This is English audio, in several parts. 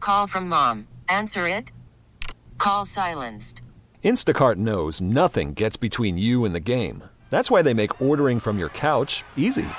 Call from mom. Answer it. Call silenced. Instacart knows nothing gets between you and the game. That's why they make ordering from your couch easy.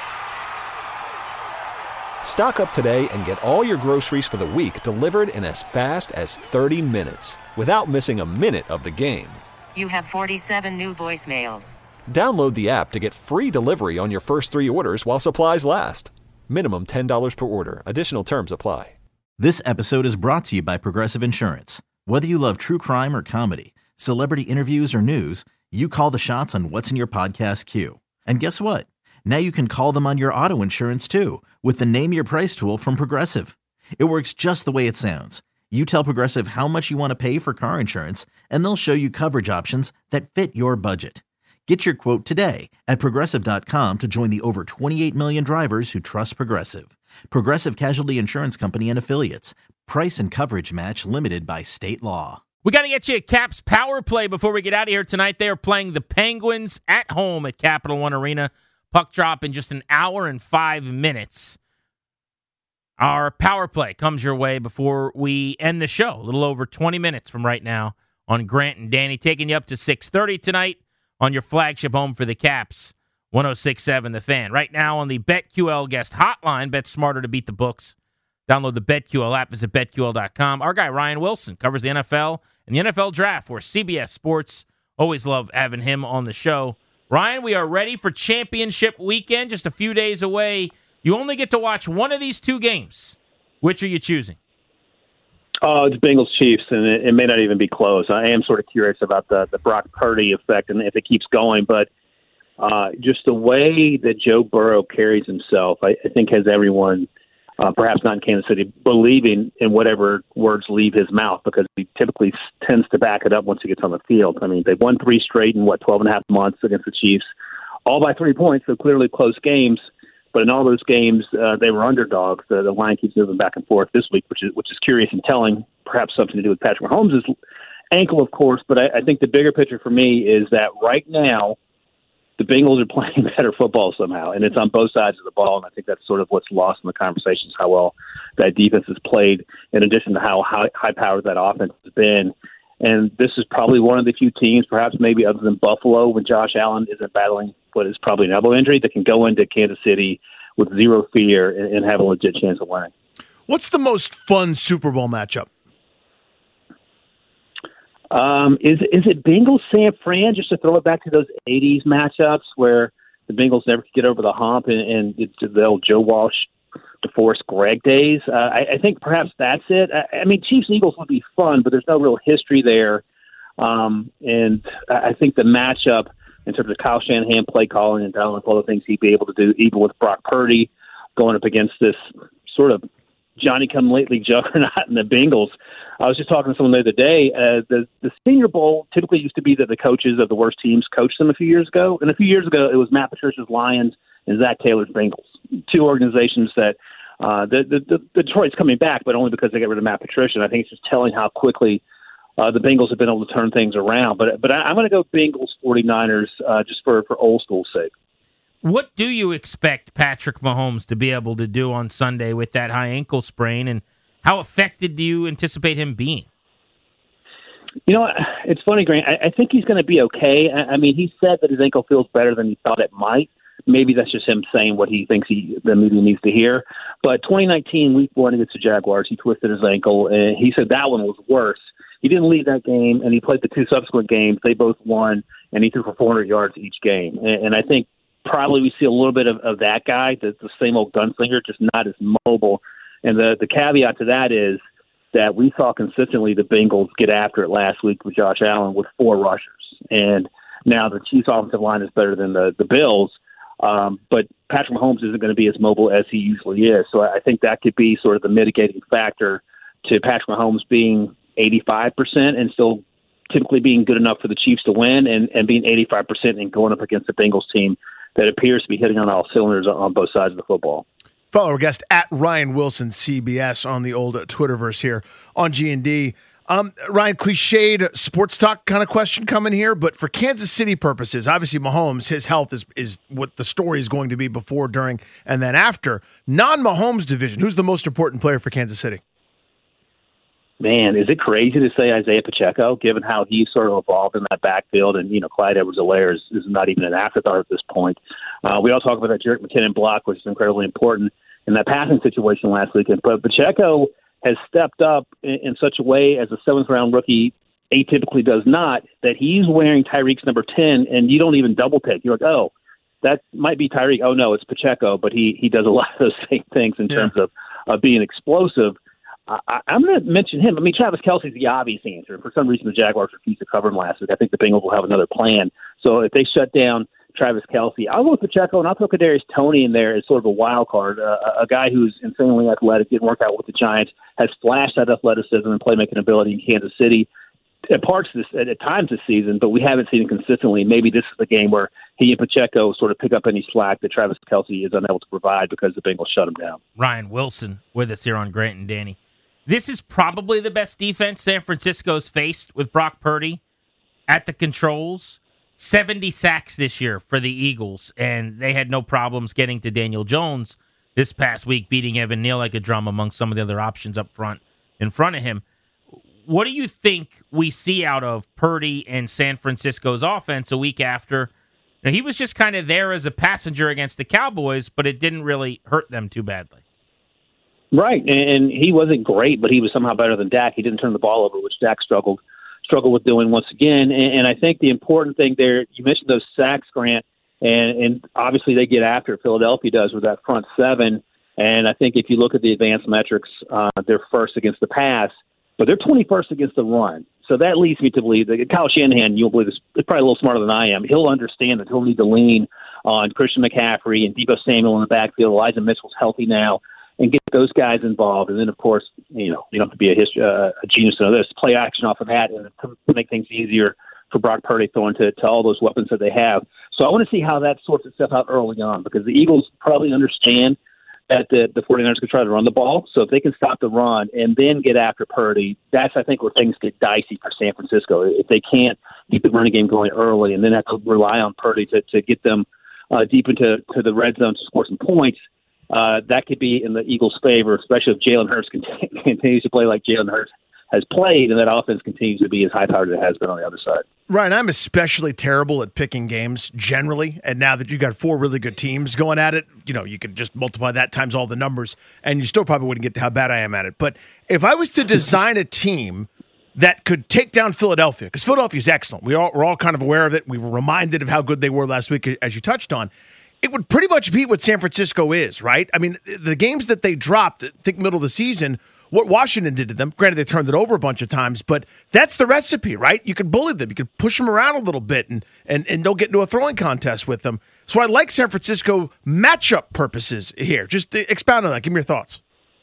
Stock up today and get all your groceries for the week delivered in as fast as 30 minutes without missing a minute of the game. You have 47 new voicemails. Download the app to get free delivery on your first 3 orders while supplies last. Minimum $10 per order. Additional terms apply. This episode is brought to you by Progressive Insurance. Whether you love true crime or comedy, celebrity interviews or news, you call the shots on what's in your podcast queue. And guess what? Now you can call them on your auto insurance too with the Name Your Price tool from Progressive. It works just the way it sounds. You tell Progressive how much you want to pay for car insurance, and they'll show you coverage options that fit your budget. Get your quote today at Progressive.com to join the over 28 million drivers who trust Progressive. Progressive Casualty Insurance Company and Affiliates. Price and coverage match limited by state law. We got to get you a Caps power play before we get out of here tonight. They are playing the Penguins at home at Capital One Arena. Puck drop in just an hour and 5 minutes. Our power play comes your way before we end the show. A little over 20 minutes from right now on Grant and Danny, taking you up to 6:30 tonight on your flagship home for the Caps, 106.7 The Fan. Right now on the BetQL guest hotline, bet smarter to beat the books. Download the BetQL app. Visit BetQL.com. Our guy, Ryan Wilson, covers the NFL and the NFL Draft for CBS Sports. Always love having him on the show. Ryan, we are ready for championship weekend, just a few days away. You only get to watch one of these 2 games. Which are you choosing? Oh, it's Bengals-Chiefs, and it may not even be close. I am sort of curious about the Brock Purdy effect and if it keeps going, but just the way that Joe Burrow carries himself, I think has everyone, perhaps not in Kansas City, believing in whatever words leave his mouth, because he typically tends to back it up once he gets on the field. I mean, they've won 3 straight in, 12 and a half months against the Chiefs, all by 3 points, so clearly close games. But in all those games, they were underdogs. The line keeps moving back and forth this week, which is curious and telling. Perhaps something to do with Patrick Mahomes' ankle, of course. But I think the bigger picture for me is that right now, the Bengals are playing better football somehow, and it's on both sides of the ball. And I think that's sort of what's lost in the conversations, how well that defense has played, in addition to how high-powered that offense has been. And this is probably one of the few teams, perhaps maybe other than Buffalo, when Josh Allen isn't battling what is probably an elbow injury, that can go into Kansas City with zero fear and have a legit chance of winning. What's the most fun Super Bowl matchup? Is it Bengals-San Fran, just to throw it back to those 80s matchups where the Bengals never could get over the hump, and it's the old Joe Walsh, DeForest Gregg days? I think perhaps that's it. I mean, Chiefs-Eagles would be fun, but there's no real history there. And I think the matchup in terms of Kyle Shanahan play calling and down with all the things he'd be able to do, even with Brock Purdy going up against this sort of Johnny-come-lately juggernaut in the Bengals. I was just talking to someone the other day. The Senior Bowl typically used to be that the coaches of the worst teams coached them a few years ago. And a few years ago, it was Matt Patricia's Lions and Zach Taylor's Bengals, 2 organizations that the Detroit's coming back, but only because they got rid of Matt Patricia. And I think it's just telling how quickly the Bengals have been able to turn things around. But I'm going to go Bengals 49ers just for old school's sake. What do you expect Patrick Mahomes to be able to do on Sunday with that high ankle sprain, and how affected do you anticipate him being? You know, it's funny, Grant. I think he's going to be okay. I mean, he said that his ankle feels better than he thought it might. Maybe that's just him saying what he thinks the media needs to hear. But 2019, week 1 against the Jaguars, he twisted his ankle, and he said that one was worse. He didn't leave that game, and he played the 2 subsequent games. They both won, and he threw for 400 yards each game. And I think probably we see a little bit of that guy, the same old gunslinger, just not as mobile. And the caveat to that is that we saw consistently the Bengals get after it last week with Josh Allen with 4 rushers. And now the Chiefs' offensive line is better than the Bills. But Patrick Mahomes isn't going to be as mobile as he usually is. So I think that could be sort of the mitigating factor to Patrick Mahomes being 85% and still typically being good enough for the Chiefs to win, and being 85% and going up against the Bengals team that appears to be hitting on all cylinders on both sides of the football. Follow our guest at Ryan Wilson, CBS, on the old Twitterverse here on G&D. Ryan, cliched sports talk kind of question coming here, but for Kansas City purposes, obviously Mahomes, his health is what the story is going to be before, during, and then after. Non-Mahomes division, who's the most important player for Kansas City? Man, is it crazy to say Isaiah Pacheco, given how he sort of evolved in that backfield? And, Clyde Edwards-Helaire is not even an afterthought at this point. We all talk about that Jerick McKinnon block, which is incredibly important in that passing situation last weekend. But Pacheco has stepped up in such a way as a seventh-round rookie atypically does not, that he's wearing Tyreek's number 10, and you don't even double-take. You're like, oh, that might be Tyreek. Oh, no, it's Pacheco. But he does a lot of those same things in terms of being explosive. I'm going to mention him. I mean, Travis Kelce's the obvious answer. For some reason, the Jaguars refused to cover him last week. I think the Bengals will have another plan. So if they shut down Travis Kelce, I'll go with Pacheco, and I'll throw Kadarius Toney in there as sort of a wild card, a guy who's insanely athletic, didn't work out with the Giants, has flashed that athleticism and playmaking ability in Kansas City at times this season, but we haven't seen it consistently. Maybe this is the game where he and Pacheco sort of pick up any slack that Travis Kelce is unable to provide because the Bengals shut him down. Ryan Wilson with us here on Grant and Danny. This is probably the best defense San Francisco's faced with Brock Purdy at the controls. 70 sacks this year for the Eagles, and they had no problems getting to Daniel Jones this past week, beating Evan Neal like a drum among some of the other options up front in front of him. What do you think we see out of Purdy and San Francisco's offense a week after? Now, he was just kind of there as a passenger against the Cowboys, but it didn't really hurt them too badly. Right, and he wasn't great, but he was somehow better than Dak. He didn't turn the ball over, which Dak struggled with doing once again. And I think the important thing there, you mentioned those sacks, Grant, and obviously they get after it. Philadelphia does with that front seven. And I think if you look at the advanced metrics, they're first against the pass, but they're 21st against the run. So that leads me to believe that Kyle Shanahan, you'll believe this, is probably a little smarter than I am. He'll understand that he'll need to lean on Christian McCaffrey and Deebo Samuel in the backfield. Elijah Mitchell's healthy now, and get those guys involved. And then, of course, you don't have to be a genius to know this. Play action off of that and to make things easier for Brock Purdy throwing to all those weapons that they have. So I want to see how that sorts itself out early on, because the Eagles probably understand that the 49ers can try to run the ball. So if they can stop the run and then get after Purdy, that's, I think, where things get dicey for San Francisco. If they can't keep the running game going early and then have to rely on Purdy to get them deep into the red zone to score some points, that could be in the Eagles' favor, especially if Jalen Hurts continues to play like Jalen Hurts has played, and that offense continues to be as high-powered as it has been on the other side. Ryan, I'm especially terrible at picking games generally, and now that you've got four really good teams going at it, you could just multiply that times all the numbers, and you still probably wouldn't get to how bad I am at it. But if I was to design a team that could take down Philadelphia, because Philadelphia is excellent. We're all kind of aware of it. We were reminded of how good they were last week, as you touched on. It would pretty much be what San Francisco is, right? I mean, the games that they dropped, I think middle of the season, what Washington did to them, granted they turned it over a bunch of times, but that's the recipe, right? You could bully them. You could push them around a little bit and don't get into a throwing contest with them. So I like San Francisco matchup purposes here. Just expound on that. Give me your thoughts.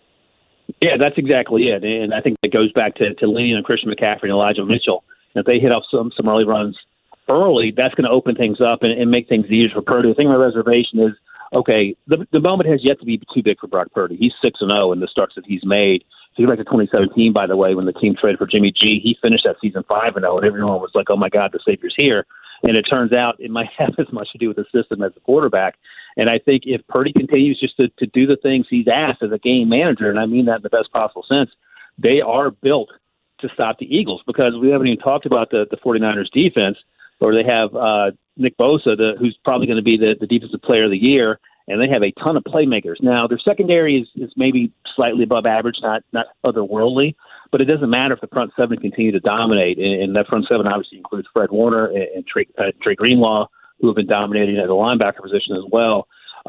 Yeah, that's exactly it. And I think that goes back to leaning on Christian McCaffrey and Elijah Mitchell. If they hit off some early runs early, that's going to open things up and make things easier for Purdy. The thing my reservation is, okay, the moment has yet to be too big for Brock Purdy. He's 6-0 in the starts that he's made. If you go back to 2017, by the way, when the team traded for Jimmy G, he finished that season 5-0, and everyone was like, oh, my God, the Savior's here. And it turns out it might have as much to do with the system as the quarterback. And I think if Purdy continues just to do the things he's asked as a game manager, and I mean that in the best possible sense, they are built to stop the Eagles, because we haven't even talked about the 49ers defense, or they have Nick Bosa, who's probably going to be the defensive player of the year, and they have a ton of playmakers. Now, their secondary is maybe slightly above average, not otherworldly, but it doesn't matter if the front seven continue to dominate. And that front seven obviously includes Fred Warner and Trey Greenlaw, who have been dominating at the linebacker position as well.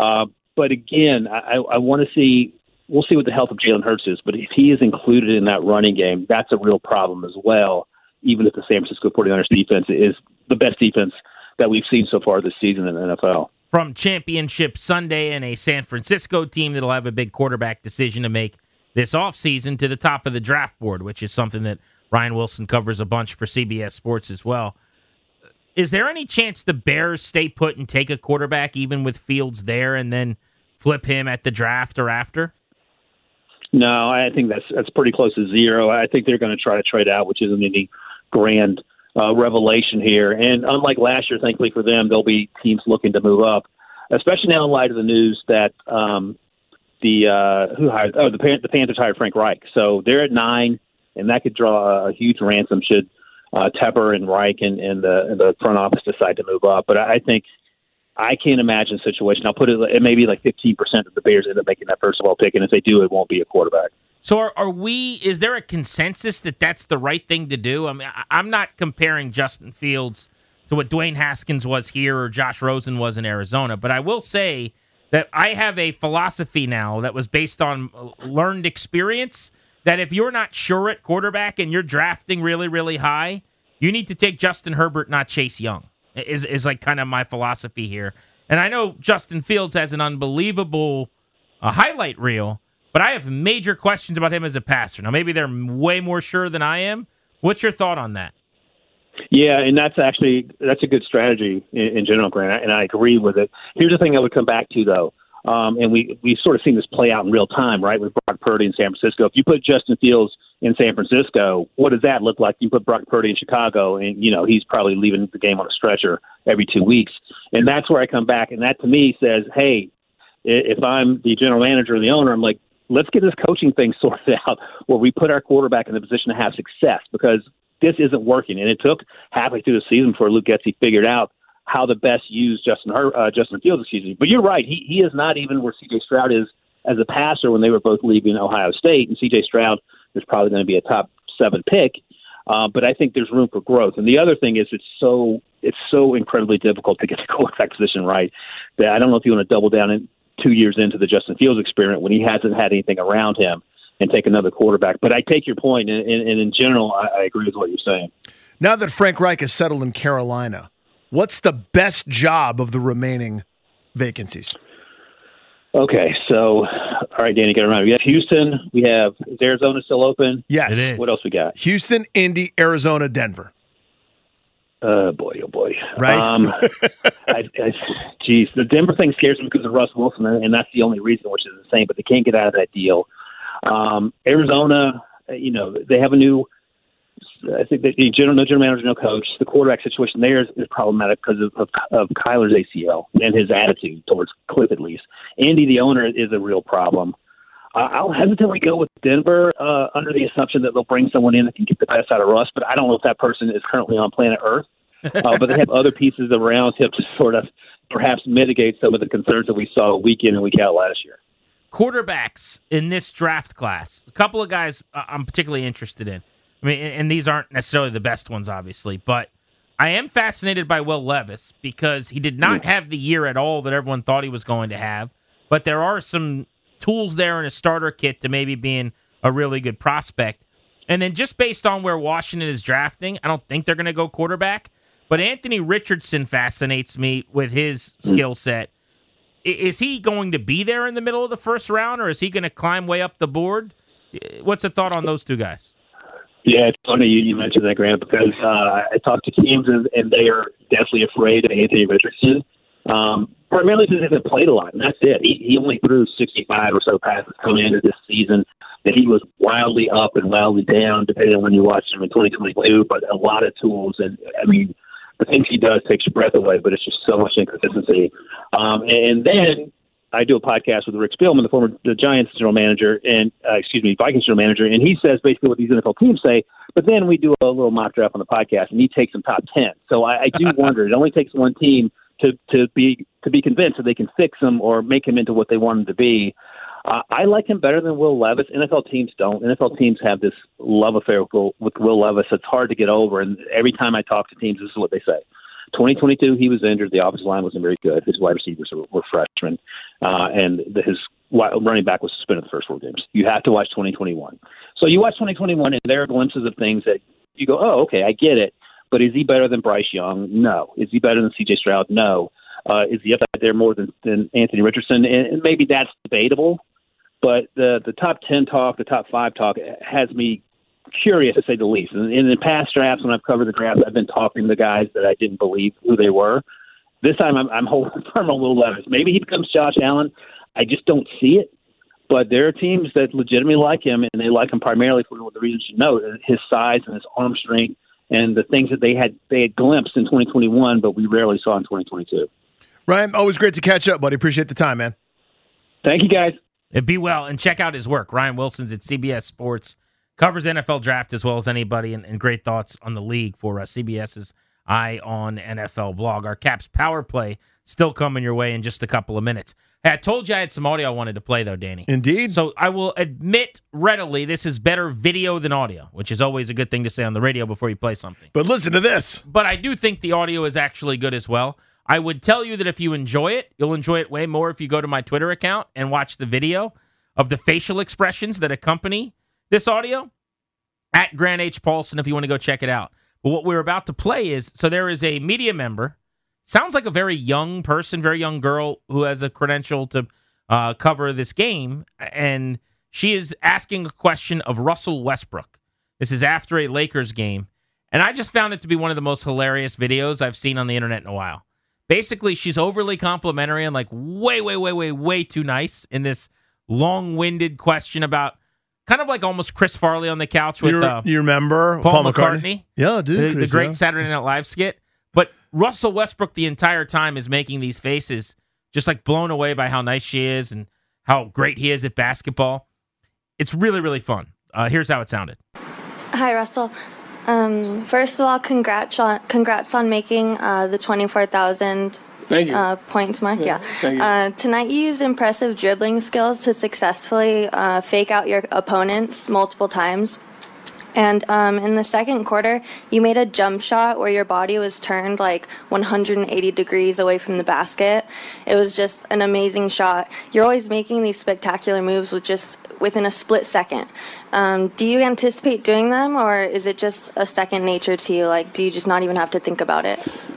But again, I want to see – we'll see what the health of Jalen Hurts is, but if he is included in that running game, that's a real problem as well, even if the San Francisco 49ers defense is the best defense that we've seen so far this season in the NFL. From Championship Sunday and a San Francisco team that'll have a big quarterback decision to make this offseason to the top of the draft board, which is something that Ryan Wilson covers a bunch for CBS Sports as well. Is there any chance the Bears stay put and take a quarterback even with Fields there and then flip him at the draft or after? No, I think that's pretty close to zero. I think they're going to try to trade out, which isn't any grand revelation here. And unlike last year, thankfully for them, there'll be teams looking to move up, especially now in light of the news that the Panthers hired Frank Reich. So they're at 9. and that could draw a huge ransom should Tepper and Reich and the front office decide to move up. But I think I can't imagine a situation. I'll put it maybe like 15% of the Bears end up making that first overall pick, and if they do, it won't be a quarterback. So is there a consensus that that's the right thing to do? I mean, I'm not comparing Justin Fields to what Dwayne Haskins was here or Josh Rosen was in Arizona, but I will say that I have a philosophy now that was based on learned experience that if you're not sure at quarterback and you're drafting really, really high, you need to take Justin Herbert, not Chase Young, is like kind of my philosophy here. And I know Justin Fields has an unbelievable highlight reel, but I have major questions about him as a passer. Now, maybe they're way more sure than I am. What's your thought on that? Yeah, and that's a good strategy in general, Grant, and I agree with it. Here's the thing I would come back to, though, and we've sort of seen this play out in real time, right, with Brock Purdy in San Francisco. If you put Justin Fields in San Francisco, what does that look like? You put Brock Purdy in Chicago, and, he's probably leaving the game on a stretcher every 2 weeks. And that's where I come back, and that to me says, hey, if I'm the general manager or the owner, I'm like, let's get this coaching thing sorted out where we put our quarterback in the position to have success, because this isn't working. And it took halfway through the season before Luke Getsy figured out how to best use Justin Fields. But you're right. He is not even where C.J. Stroud is as a passer when they were both leaving Ohio State. And C.J. Stroud is probably going to be a top 7 pick. But I think there's room for growth. And the other thing is it's so incredibly difficult to get the quarterback position right that I don't know if you want to double down in 2 years into the Justin Fields experiment when he hasn't had anything around him and take another quarterback. But I take your point, and in general, I agree with what you're saying. Now that Frank Reich is settled in Carolina, what's the best job of the remaining vacancies? Okay, so, all right, Danny, get around. We have Houston. Is Arizona still open? Yes. It is. What else we got? Houston, Indy, Arizona, Denver. Oh, boy. Right? Geez, the Denver thing scares me because of Russ Wilson, and that's the only reason, which is insane, but they can't get out of that deal. Arizona, they have a new, I think the general manager, no coach. The quarterback situation there is problematic because of Kyler's ACL and his attitude towards Cliff, at least. Andy, the owner, is a real problem. I'll hesitantly go with Denver under the assumption that they'll bring someone in that can get the best out of Russ, but I don't know if that person is currently on planet Earth. But they have other pieces around him to sort of perhaps mitigate some of the concerns that we saw week in and week out last year. Quarterbacks in this draft class, a couple of guys I'm particularly interested in. I mean, and these aren't necessarily the best ones, obviously, but I am fascinated by Will Levis because he did not have the year at all that everyone thought he was going to have, but there are some tools there in a starter kit to maybe being a really good prospect. And then just based on where Washington is drafting, I don't think they're going to go quarterback, but Anthony Richardson fascinates me with his skill set. Is he going to be there in the middle of the first round, or is he going to climb way up the board? What's the thought on those two guys? Yeah, it's funny you mentioned that, Grant, because I talked to teams, and they are definitely afraid of Anthony Richardson, primarily because he hasn't played a lot, and that's it. He only threw 65 or so passes coming into this season, and he was wildly up and wildly down, depending on when you watched him in 2022, but a lot of tools. And, I mean, the things he does takes your breath away, but it's just so much inconsistency. And then I do a podcast with Rick Spielman, the Giants general manager, and Vikings general manager, and he says basically what these NFL teams say. But then we do a little mock draft on the podcast, and he takes them top 10. So I do wonder. It only takes one team to be convinced that they can fix him or make him into what they want him to be. I like him better than Will Levis. NFL teams don't. NFL teams have this love affair with Will Levis that's hard to get over. And every time I talk to teams, this is what they say. 2022, he was injured. The offensive line wasn't very good. His wide receivers were freshmen. And his running back was suspended the first 4 games. You have to watch 2021. So you watch 2021, and there are glimpses of things that you go, oh, okay, I get it. But is he better than Bryce Young? No. Is he better than C.J. Stroud? No. Is he up there more than Anthony Richardson? And maybe that's debatable. But the top 10 talk, the top 5 talk has me curious, to say the least. And in the past drafts, when I've covered the drafts, I've been talking to guys that I didn't believe who they were. This time I'm holding firm on Will Levis. Maybe he becomes Josh Allen. I just don't see it. But there are teams that legitimately like him, and they like him primarily for the reasons you know, his size and his arm strength and the things that they had glimpsed in 2021, but we rarely saw in 2022. Ryan, always great to catch up, buddy. Appreciate the time, man. Thank you, guys. Be well, and check out his work. Ryan Wilson's at CBS Sports. covers the NFL draft as well as anybody, and great thoughts on the league for CBS's Eye on NFL blog. Our Caps Power Play still coming your way in just a couple of minutes. Hey, I told you I had some audio I wanted to play, though, Danny. Indeed. So I will admit readily this is better video than audio, which is always a good thing to say on the radio before you play something. But listen to this. But I do think the audio is actually good as well. I would tell you that if you enjoy it, you'll enjoy it way more if you go to my Twitter account and watch the video of the facial expressions that accompany this audio at Grant H. Paulson if you want to go check it out. But what we're about to play is, so there is a media member, sounds like a very young person, very young girl who has a credential to cover this game, and she is asking a question of Russell Westbrook. This is after a Lakers game, and I just found it to be one of the most hilarious videos I've seen on the internet in a while. Basically, she's overly complimentary and like way too nice in this long-winded question about kind of like almost Chris Farley on the couch with you remember Paul McCartney? Yeah, dude. The great Saturday Night Live skit. But Russell Westbrook the entire time is making these faces just like blown away by how nice she is and how great he is at basketball. It's really, really fun. Here's how it sounded. Hi, Russell. First of all, congrats on making the 24,000 points mark. Yeah. Thank you. Tonight you used impressive dribbling skills to successfully fake out your opponents multiple times. And in the second quarter, you made a jump shot where your body was turned like 180 degrees away from the basket. It was just an amazing shot. You're always making these spectacular moves within a split second. Do you anticipate doing them, or is it just a second nature to you? Like, do you just not even have to think about it?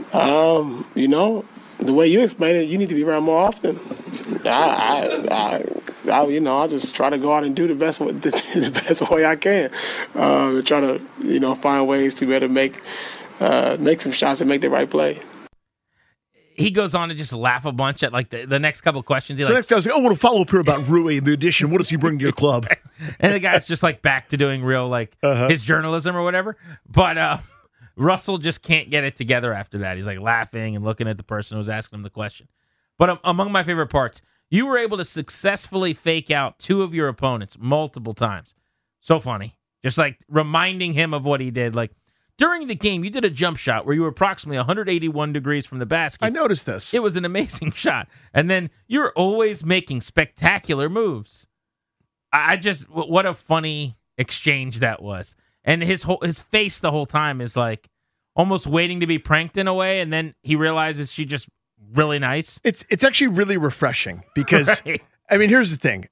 The way you explain it, you need to be around more often. I just try to go out and do the best way I can. Try to, find ways to be able to make some shots and make the right play. He goes on to just laugh a bunch at like the next couple of questions. Next I was like, I want to follow up here about Rui and the addition. What does he bring to your club? And the guy's just like back to doing real his journalism or whatever. But Russell just can't get it together after that. He's like laughing and looking at the person who was asking him the question. But among my favorite parts, you were able to successfully fake out two of your opponents multiple times. So funny. Just like reminding him of what he did. Like during the game, you did a jump shot where you were approximately 181 degrees from the basket. I noticed this. It was an amazing shot. And then you're always making spectacular moves. What a funny exchange that was. And his face the whole time is like almost waiting to be pranked in a way, and then he realizes she's just really nice. It's actually really refreshing because, right. I mean, here's the thing.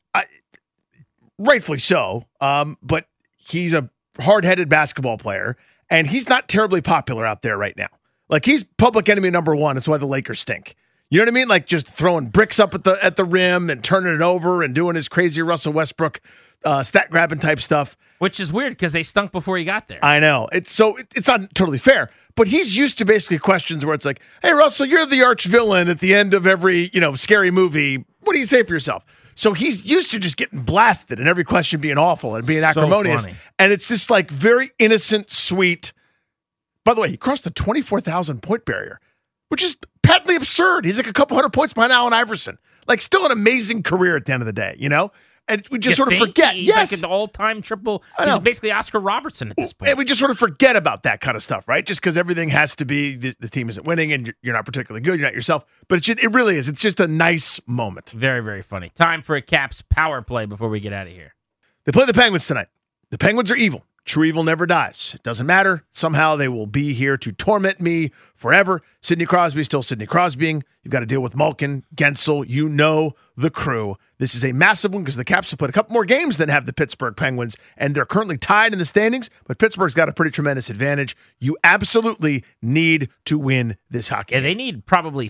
Rightfully so, but he's a hard-headed basketball player, and he's not terribly popular out there right now. Like, he's public enemy number one. That's why the Lakers stink. You know what I mean? Like, just throwing bricks up at the rim and turning it over and doing his crazy Russell Westbrook stat grabbing type stuff. Which is weird because they stunk before he got there. I know. It's not totally fair. But he's used to basically questions where it's like, hey, Russell, you're the arch villain at the end of every, scary movie. What do you say for yourself? So he's used to just getting blasted and every question being awful and being acrimonious. Funny. And it's just like very innocent, sweet. By the way, he crossed the 24,000 point barrier, which is patently absurd. He's like a couple hundred points behind Allen Iverson. Like, still an amazing career at the end of the day, And we just sort of forget. He's yes. like an all-time triple. He's basically Oscar Robertson at this point. And we just sort of forget about that kind of stuff, right? Just because everything has to be, the team isn't winning and you're not particularly good, you're not yourself. But it really is. It's just a nice moment. Very, very funny. Time for a Caps power play before we get out of here. They play the Penguins tonight. The Penguins are evil. True evil never dies. It doesn't matter. Somehow they will be here to torment me forever. Sidney Crosby still Sidney Crosbying. You've got to deal with Malkin, Gensel. You know the crew. This is a massive one because the Caps have played a couple more games than have the Pittsburgh Penguins, and they're currently tied in the standings, but Pittsburgh's got a pretty tremendous advantage. You absolutely need to win this hockey game. They need probably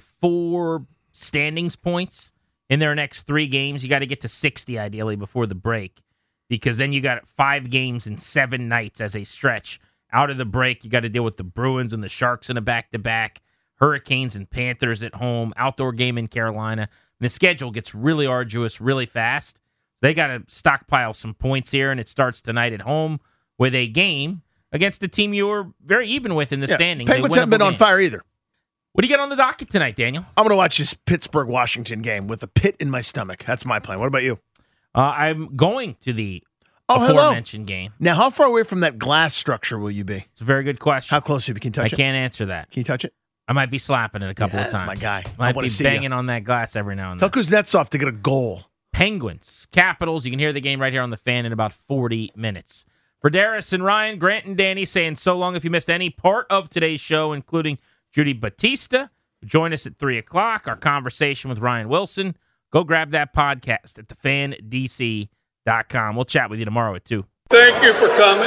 4 standings points in their next 3 games. You got to get to 60 ideally before the break, because then you got 5 games and 7 nights as a stretch. Out of the break, you got to deal with the Bruins and the Sharks in a back-to-back, Hurricanes and Panthers at home, outdoor game in Carolina. And the schedule gets really arduous really fast. They got to stockpile some points here, and it starts tonight at home with a game against a team you were very even with in the standings. Penguins haven't been on fire either. What do you got on the docket tonight, Daniel? I'm going to watch this Pittsburgh-Washington game with a pit in my stomach. That's my plan. What about you? I'm going to the hello. aforementioned game. Now, how far away from that glass structure will you be? It's a very good question. How close you be? Can you touch it? I can't answer that. Can you touch it? I might be slapping it a couple of times. That's my guy. Might I be see banging on that glass every now and Tell then. Kuznetsov to get a goal. Penguins, Capitals. You can hear the game right here on the Fan in about 40 minutes. For Darius and Ryan, Grant and Danny saying so long if you missed any part of today's show, including Judy Batista. Join us at 3 o'clock, our conversation with Ryan Wilson. Go grab that podcast at thefandc.com. We'll chat with you tomorrow at 2. Thank you for coming.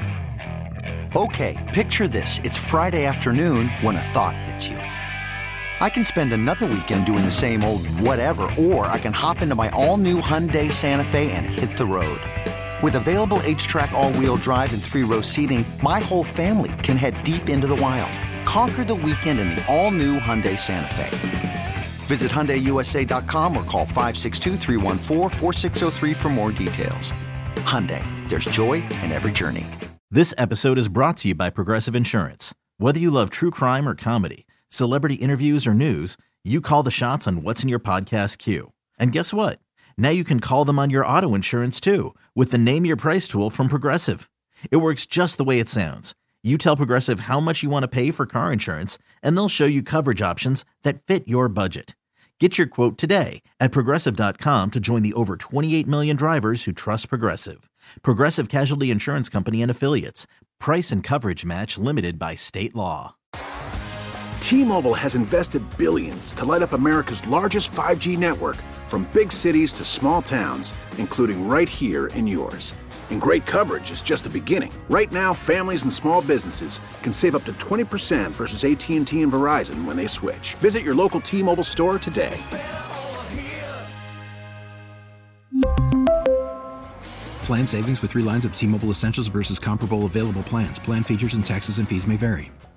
Okay, picture this. It's Friday afternoon when a thought hits you. I can spend another weekend doing the same old whatever, or I can hop into my all-new Hyundai Santa Fe and hit the road. With available H-Track all-wheel drive and 3-row seating, my whole family can head deep into the wild. Conquer the weekend in the all-new Hyundai Santa Fe. Visit HyundaiUSA.com or call 562-314-4603 for more details. Hyundai, there's joy in every journey. This episode is brought to you by Progressive Insurance. Whether you love true crime or comedy, celebrity interviews or news, you call the shots on what's in your podcast queue. And guess what? Now you can call them on your auto insurance too with the Name Your Price tool from Progressive. It works just the way it sounds. You tell Progressive how much you want to pay for car insurance, and they'll show you coverage options that fit your budget. Get your quote today at Progressive.com to join the over 28 million drivers who trust Progressive. Progressive Casualty Insurance Company and Affiliates. Price and coverage match limited by state law. T-Mobile has invested billions to light up America's largest 5G network, from big cities to small towns, including right here in yours. And great coverage is just the beginning. Right now, families and small businesses can save up to 20% versus AT&T and Verizon when they switch. Visit your local T-Mobile store today. Plan savings with 3 lines of T-Mobile Essentials versus comparable available plans. Plan features and taxes and fees may vary.